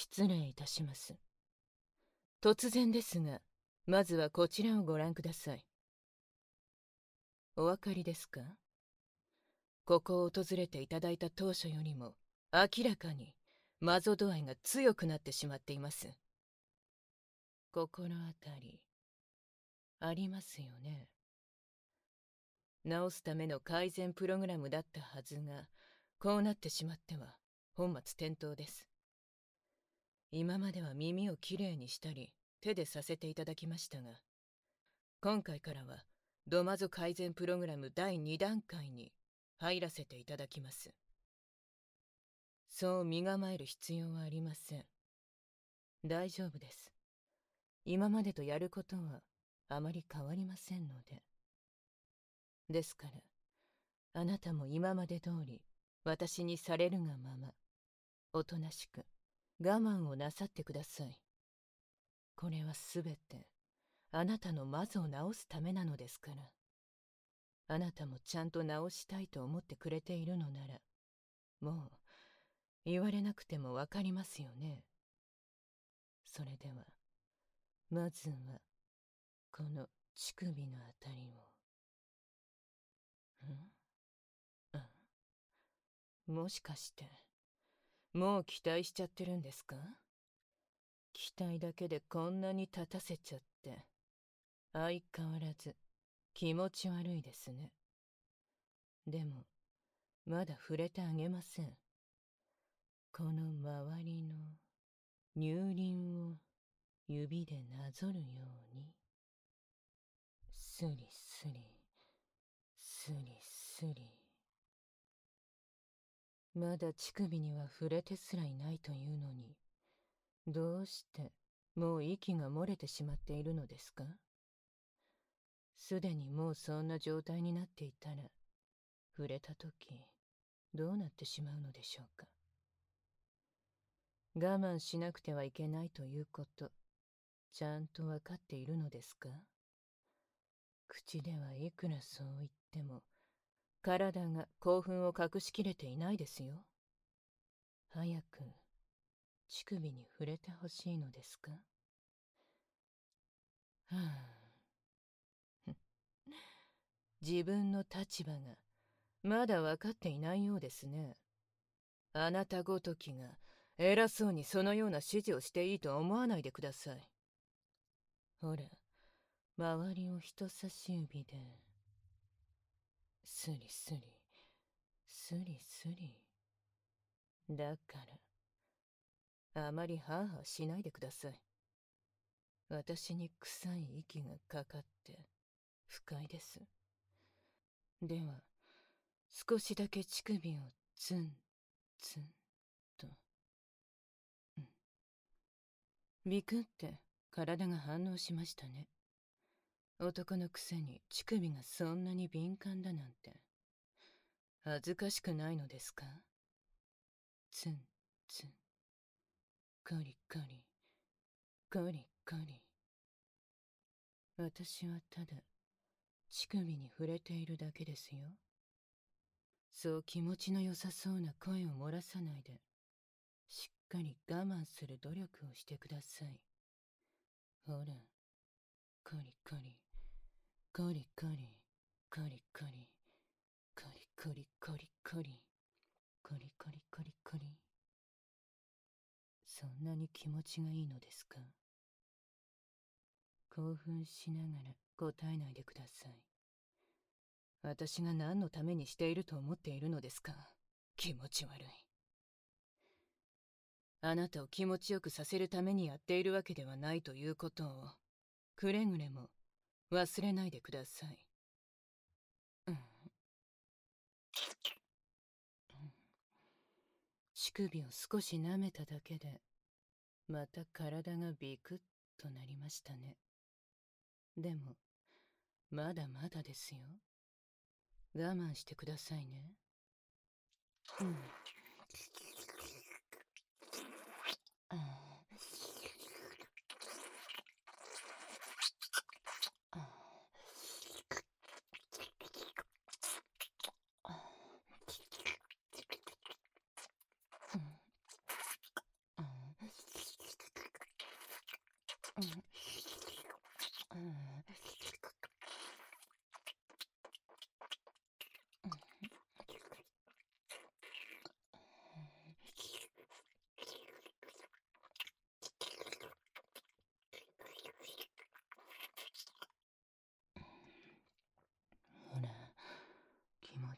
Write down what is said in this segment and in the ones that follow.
失礼いたします。突然ですが、まずはこちらをご覧ください。お分かりですか？ここを訪れていただいた当初よりも明らかにマゾ度合いが強くなってしまっています。心当たりありますよね。直すための改善プログラムだったはずが、こうなってしまっては本末転倒です。今までは耳をきれいにしたり手でさせていただきましたが、今回からはドマゾ改善プログラム第2段階に入らせていただきます。そう身構える必要はありません。大丈夫です。今までとやることはあまり変わりませんので。ですから、あなたも今まで通り私にされるがまま、おとなしく我慢をなさってください。これはすべてあなたのマゾを治すためなのですから。あなたもちゃんと治したいと思ってくれているのなら、もう言われなくてもわかりますよね。それではまずはこの乳首のあたりを。もしかしてもう期待しちゃってるんですか？期待だけでこんなに立たせちゃって相変わらず気持ち悪いですね。でもまだ触れてあげません。この周りの乳輪を指でなぞるように、スリスリスリスリ。まだ乳首には触れてすらいないというのに、どうしてもう息が漏れてしまっているのですか？すでにもうそんな状態になっていたら、触れたときどうなってしまうのでしょうか。我慢しなくてはいけないということ、ちゃんとわかっているのですか？口ではいくらそう言っても、体が興奮を隠しきれていないですよ。早く乳首に触れてほしいのですか？はあ、自分の立場がまだ分かっていないようですね。あなたごときが偉そうにそのような指示をしていいと思わないでください。ほら、周りを人差し指でスリスリスリスリ。だからあまりハーハーしないでください。私に臭い息がかかって不快です。では少しだけ乳首をツンツンと。ビクって体が反応しましたね。男のくせに乳首がそんなに敏感だなんて。恥ずかしくないのですか？ツンツン、コリコリコリコリ。私はただ乳首に触れているだけですよ。そう気持ちの良さそうな声を漏らさないで、しっかり我慢する努力をしてください。ほら、コリコリコリコリコリコリコリコリコリコリコリコリコリコリ。そんなに気持ちがいいのですか？興奮しながら答えないでください。私が何のためにしていると思っているのですか？気持ち悪い。あなたを気持ちよくさせるためにやっているわけではないということをくれぐれも忘れないでください。乳首を少し舐めただけでまた体がビクッとなりましたね。でもまだまだですよ。我慢してくださいね。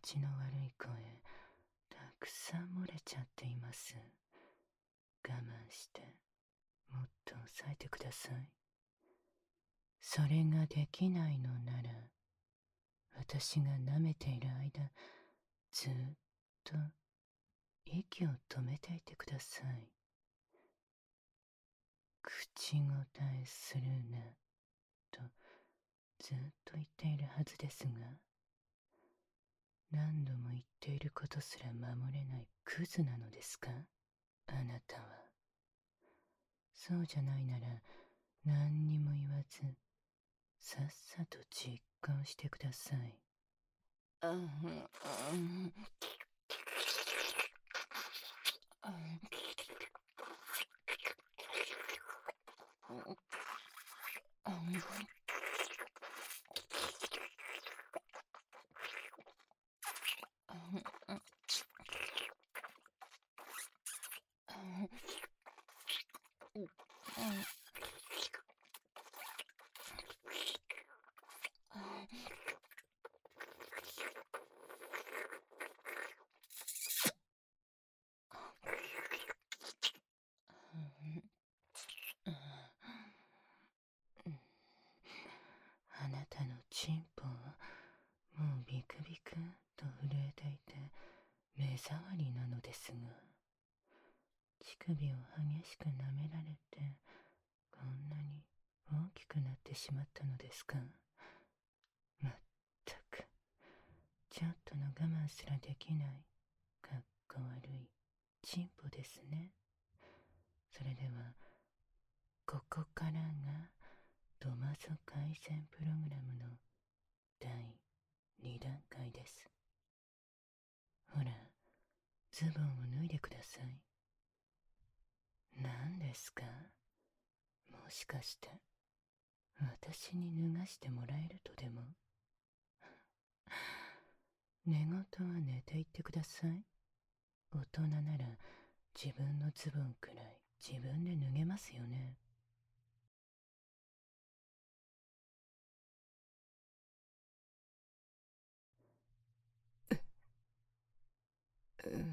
ちの悪い声、たくさん漏れちゃっています。我慢して、もっと抑えてください。それができないのなら、私が舐めている間、ずっと息を止めていてください。口答えするな、とずっと言っているはずですが、何度も言っていることすら守れないクズなのですか、あなたは。そうじゃないなら、何にも言わず、さっさと実行してください。あなたのチンポはもうビクビクと震えていて目障りなのですが、乳首を激しく舐められてこんなに大きくなってしまったのですか。まったく、ちょっとの我慢すらできないかっこ悪いチンポですね。それではここからがドマソ改善プログラムの第2段階です。ほら、ズボンを脱いでください。何ですか？もしかして私に脱がしてもらえるとでも？寝言は寝ていってください。大人なら自分のズボンくらい自分で脱げますよね。うわ、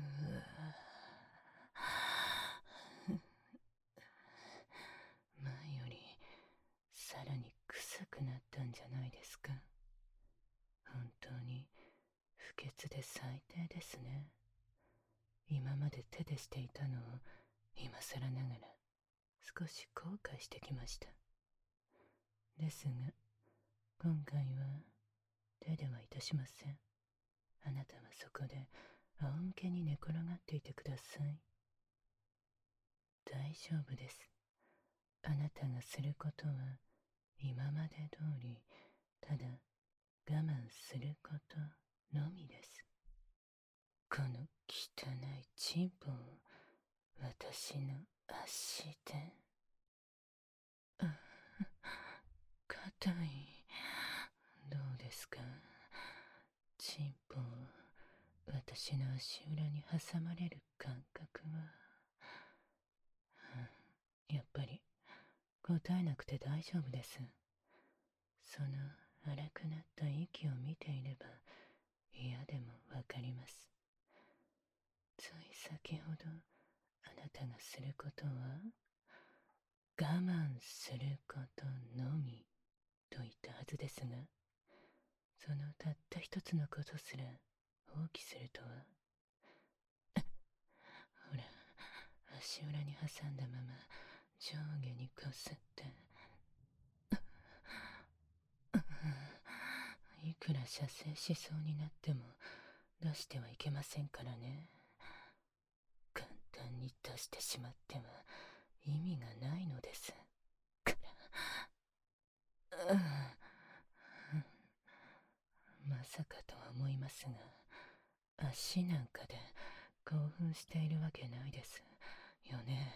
前よりさらに臭くなったんじゃないですか。本当に不潔で最低ですね。今まで手でしていたのを今更ながら少し後悔してきました。ですが今回は手ではいたしません。あなたはそこで仰向けに寝転がっていてください。大丈夫です。あなたがすることは今まで通り、ただ我慢することのみです。この汚いチンポを私の足で。硬い。どうですか？チンポを私の足裏に挟まれる感覚は。やっぱり答えなくて大丈夫です。その荒くなった息を見ていれば嫌でもわかります。つい先ほどあなたがすることは我慢することのみと言ったはずですが、そのたった一つのことすら放棄するとは。ほら、足裏に挟んだまま上下にこすって。いくら射精しそうになっても出してはいけませんからね。簡単に出してしまっては意味がないのですから。まさかとは思いますが、足なんかで興奮しているわけないですよね。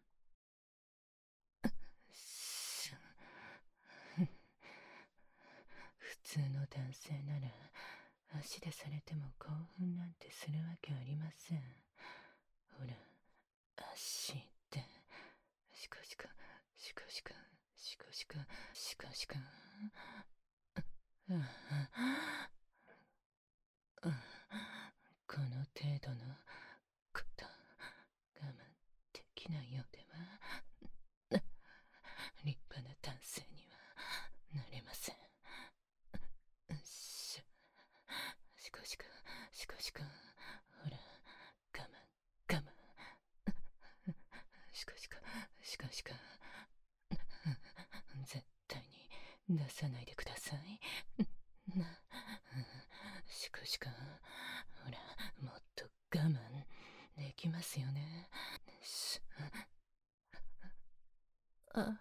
普通の男性なら足でされても興奮なんてするわけありません。ほら、足でシコシコシコシコシコシコシコシコ。 しか絶対に出さないでください。しかほら、もっと我慢できますよね。あ、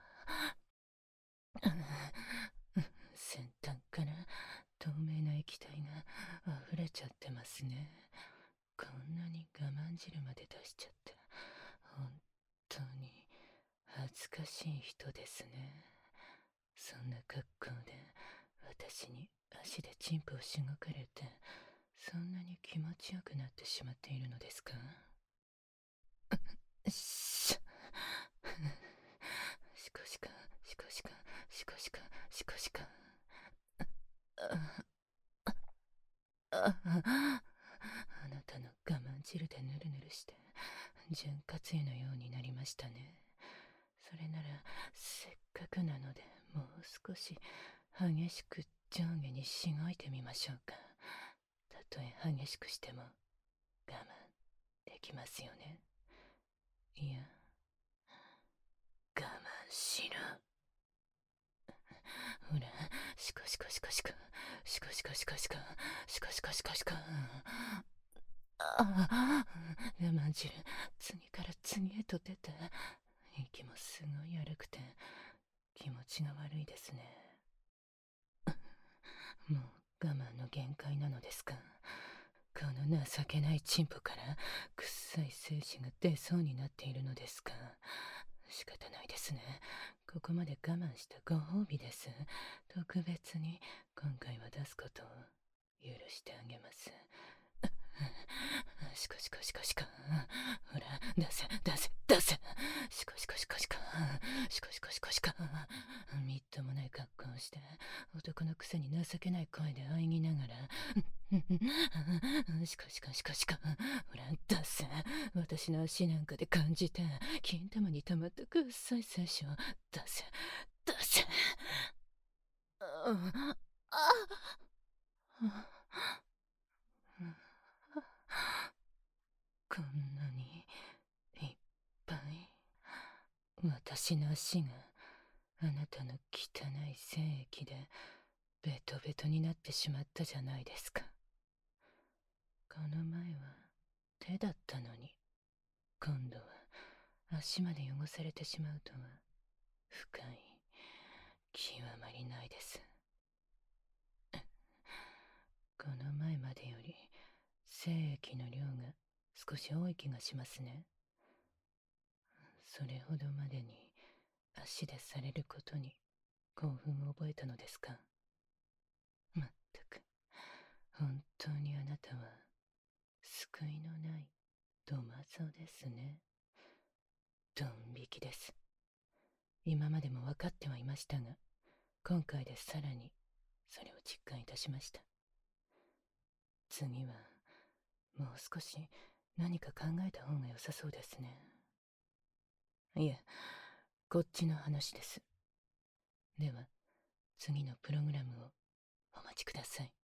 先端から透明な液体が溢れちゃってますね。こんなに我慢汁まで出しちゃって、本当に恥ずかしい人ですね。そんな格好で私に足でチンポをしごかれて、そんなに気持ちよくなってしまっているのですか？しこしかしこしかしこしかしこしかあなたの我慢汁でぬるぬるして潤滑油のようになりましたね。それならせっかくなのでもう少し激しく上下にしごいてみましょうか。たとえ激しくしても我慢できますよね。いや、我慢しろ。ほら、しこしこしこしこしこしこしこしこしこしこしこしこ。我慢汁次から次へと出て、息もすごい荒くて気持ちが悪いですね。もう我慢の限界なのですか？この情けないチンポから臭い精子が出そうになっているのですか？仕方ないですね。ここまで我慢したご褒美です。特別に今回は出すことを許してあげます。しこしこしこしこ。ほら、出せ、出せ、出せ。しこしこしこしこ。しこしこしこしこ。みっともない格好をして、男のくせに情けない声で喘ぎながら、しこしこしこしこ。ほら、出せ。私の足なんかで感じて、金玉に溜まったくっさい精子を出せ、出せ。こんなにいっぱい。私の足があなたの汚い精液でベトベトになってしまったじゃないですか。この前は手だったのに、今度は足まで汚されてしまうとは深い極まりないです。この前までより精液の量が少し多い気がしますね。それほどまでに足でされることに興奮を覚えたのですか？まったく、本当にあなたは救いのないドマゾですね。ドン引きです。今までも分かってはいましたが、今回でさらにそれを実感いたしました。次はもう少し何か考えた方が良さそうですね。いえ、こっちの話です。では次のプログラムをお待ちください。